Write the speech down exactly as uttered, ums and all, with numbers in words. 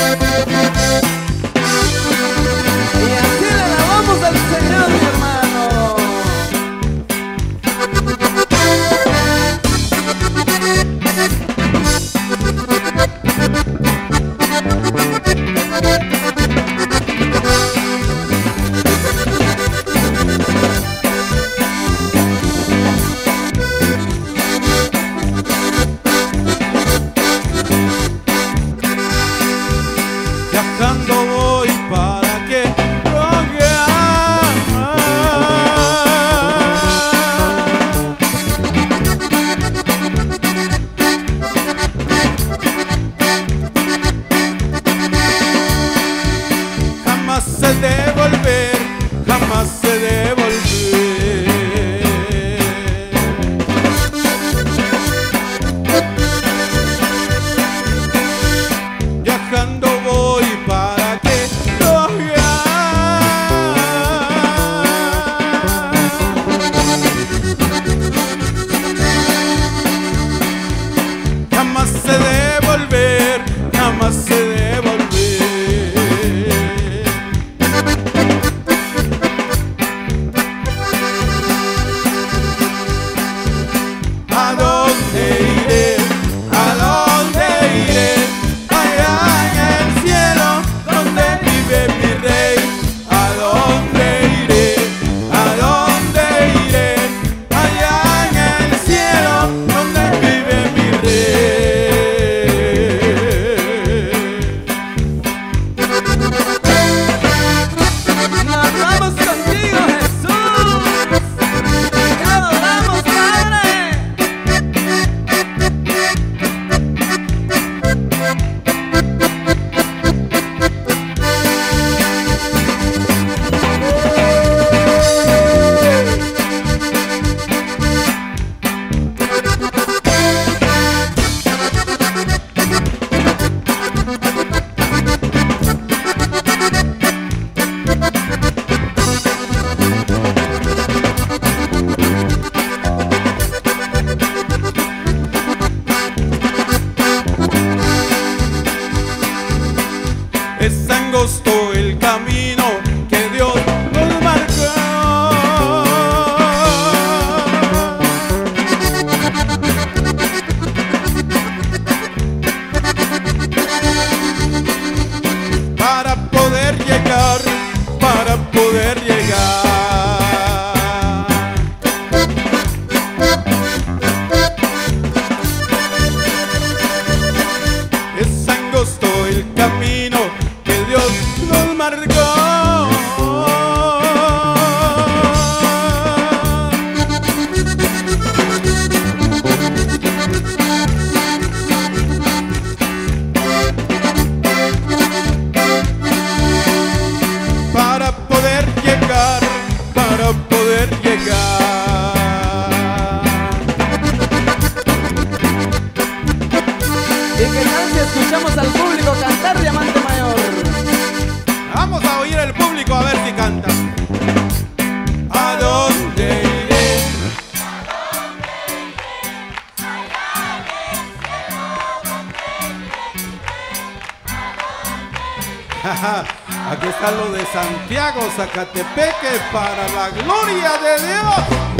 Y así le alabamos al Señor, mi hermano. Viajando voy para que jamás se de volver, jamás se de volver. Viajando voy para que lo jamás se de volver, jamás se de volver. ¿A dónde iré? ¿A dónde iré? Allá en el cielo donde vive mi rey. ¿A dónde iré? ¿A dónde iré? Allá en el cielo donde vive mi rey. Nos vamos contigo, Jesús. Te adoramos, Padre. Es angosto el camino que Dios nos marcó. Para poder llegar, para poder llegar. Es angosto el camino que Dios nos marcó. Para poder llegar, para poder llegar. ¿Y qué tal si escuchamos al público cantar, Diamante Mayor? Vamos a oír al público a ver si canta. ¿A dónde iré? Aquí está lo de Santiago, Zacatepeque, para la gloria de Dios.